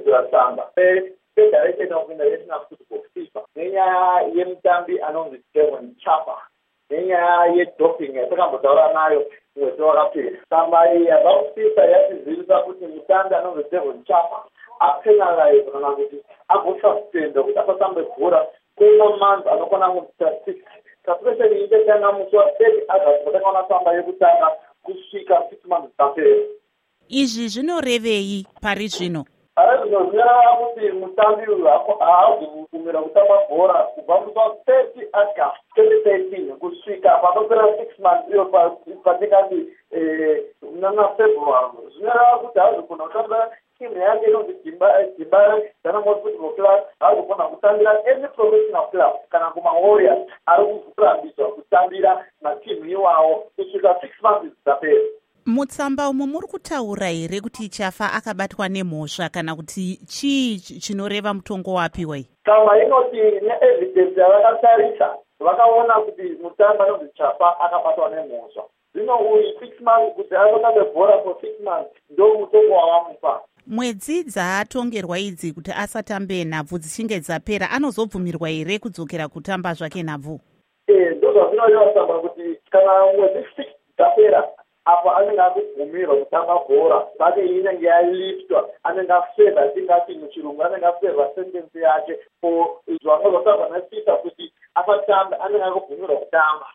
kutora tsamba federation of international football FIFA nenyaya yemutambi anonzi Devon Chapa nenyaya yedoping yatakambotaura nayo mwezi wakapera. Tsamba iyi yabva kuFIFA yatizivisa kuti mutambi anonzi Devon Chapa apenalize kana kuti agosuspenda kuti asatambe bhora kwemamonth anokwana kuita 6 suspension iyi ichitanga musi wa30 August patakaona tsamba yekutanga kusvika 6 months dzapera. Izvi zvinorevei pari zvino? Zvino zvinoreva kuti mutambi uyu haazobvumira kutamba bhora kubva musi wa30 August 2013 kusvika panopera 6 months iyo patingati muna February. Zvinoreva kuti haazogona kutamba timu yake inonzi Jibara Dynamo Football Club, haazogona kutambira any professional club kana kumaWarriors ari kurambiswa kutambira matimu iwawo kusvika 6 months dzapera. Mutsamba umo muri kutaura here kuti Chafa akabatwa nemhosva kana kuti chii chinoreva mutongo wapiwa iyi? Tsamba inoti neevidence yavakatarisa vakaona kuti mutambi anonzi Chafa akabatwa nemhosva. Zvino uyu 6 months kuti anotambe bhora for 6 months ndo mutongo wavamupa. Mwedzi dzaatongerwa idzi kuti asatambe nhabvu dzichinge dzapera anozobvumirwa here kudzokera kutamba zvake nhabvu? Ndozvazvinoreva tsamba kuti kana mwedzi 6 dzapera apa anenge akubvumirwa kutamba bhora bake inenge yaliftwa anenge afeva tingati muchirungu anenge afeva sentence yake for izvo anozotambwa neFIFA kuti asatambe anenge akubvumirwa kutamba.